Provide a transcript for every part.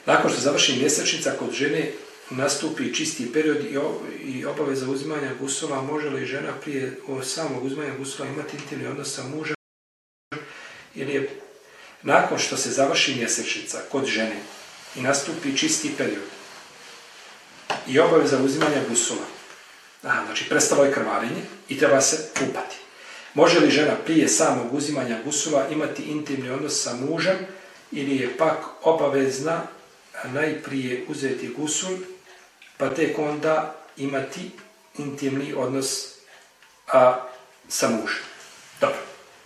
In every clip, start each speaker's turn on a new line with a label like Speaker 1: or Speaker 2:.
Speaker 1: Nakon što završi mjesečnica kod žene nastupi čisti period i obaveza uzimanja gusula, može li žena prije samog uzimanja gusula imati intimni odnos sa mužem ili je nakon što se završi mjesečnica kod žene i nastupi čisti period i obaveza uzimanja gusula, znači prestalo je krvarenje i treba se kupati. Može li žena prije samog uzimanja gusula imati intimni odnos sa mužem ili je pak obavezna najprije uzeti gusul pa tek onda imati intimni odnos sa mužem? Dobro.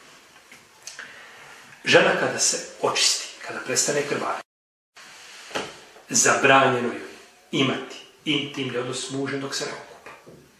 Speaker 1: Žena kada se očisti, kada prestane krvarenje, zabranjeno je imati intimni odnos s mužem dok se ne okupa.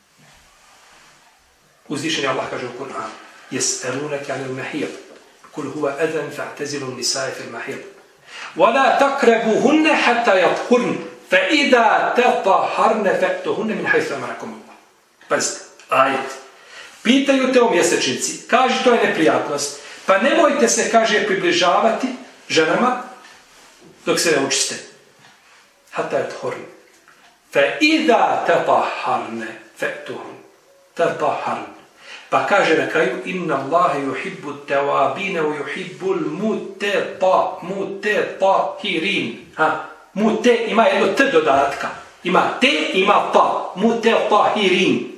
Speaker 1: Uzvišeni Allah kaže u Kur'anu: "Yes'alunaka 'anil mahid, kul huwa adhan fa'tazilu an-nisaa fil mahid, wa la taqrabuhunna hatta yathhurna, fa idha tatahharna fa'tuhunna min haythu amarakum Allah." Pazite, ajet. Pitaju te o mjesečnici, kaži to je neprijatnost, pa nemojte se, kaže, približavati ženama dok se ne učiste. Hatta yathhurna, fa idha tatahharna fa'tuhunna. Tatahharna. Pa kaže na kraju: "Inna Allaha yuhibbu at-tawabin wa yuhibbu al-mutatahirin." Mute ima jedno t dodatka. Ima te, ima ta. Mutatahirin.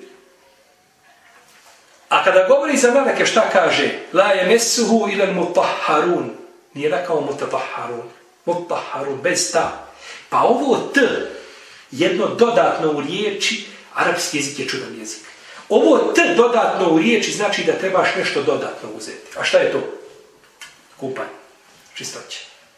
Speaker 1: A kada govori za meleke, šta kaže? La yamassuhu illa al-mutahharun. Nije rekao mutatahharun. Mutahharun, bez ta. Pa ovo t, jedno dodatno u riječi, arapski jezik je čudan jezik. Ovo t dodatno u riječi znači da trebaš nešto dodatno uzeti. A šta je to? Kupanje. Čistoće.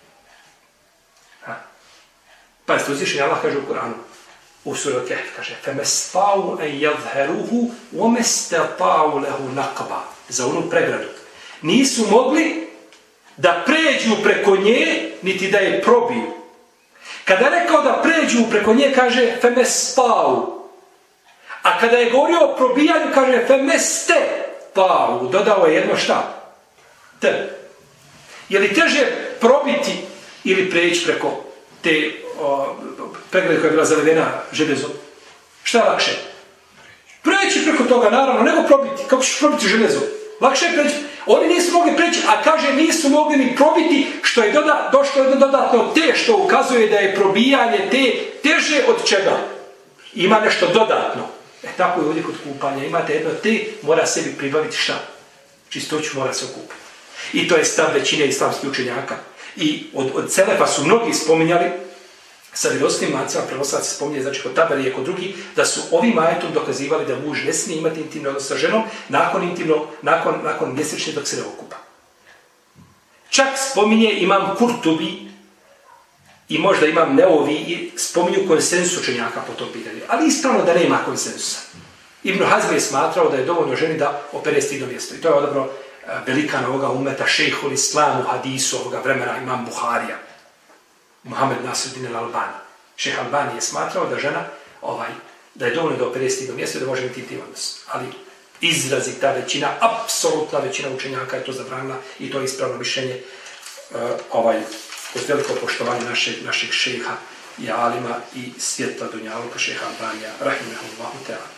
Speaker 1: Pazite, uzvišeni Allah kaže u Kur'anu, u suri Al-Kahf kaže: "Famasta'u an yadhharuhu wa mastata'u lahu naqba." Za onu pregradu. Nisu mogli da pređu preko nje, niti da je probiju. Kada je rekao da pređu preko nje, kaže famasta'u. A kada je govorio o probijanju, kaže femeste pau, dodao je jedno šta? T. Je li teže probiti ili preći preko te pregrade koja je bila zavedena željezom? Šta je lakše? Preći preko toga, naravno, nego probiti. Kako ćeš probiti željezo? Lakše je preći. Oni nisu mogli preći, a kaže nisu mogli ni probiti, što je došlo jedno dodatno te, što ukazuje da je probijanje te teže od čega? Ima nešto dodatno. Tako je ovdje kod kupanja. Imate jedno te, mora sebi pribaviti šta? Čistoću, mora se okupiti. I to je stav većine islamskih učenjaka. I od Selefa su mnogi spominjali, sa vjerodostojnim lancima prenosilaca se spominje, znači kod Taberije i kod drugih, da su ovim ajetom dokazivali da muž ne smije imati intimni odnos sa ženom nakon mjesečne dok se ne okupa. Čak spominje imam Kurtubi i možda imam Neovi i spominju konsensus učenjaka po tom pitanju. Ali ispravno da nema konsensusa. Ibn Hazm je smatrao da je dovoljno ženi da opere stidno mjesto. I to je odabro velikan ovoga umeta, šejhul islam u hadisu ovoga vremena, imam Buharija, Muhammed Nasiruddin al-Albani. Šejh Albani je smatrao da žena, da je dovoljno da opere stidno mjesto i da može biti intiman odnos. Ali izrazita većina, apsolutna većina učenjaka je to zabranila i to je ispravno mišljenje uz veliko poštovanje našeg šejha i alima i svjetla dunjaluka šejha Albanija, rahimehullahu ta'ala.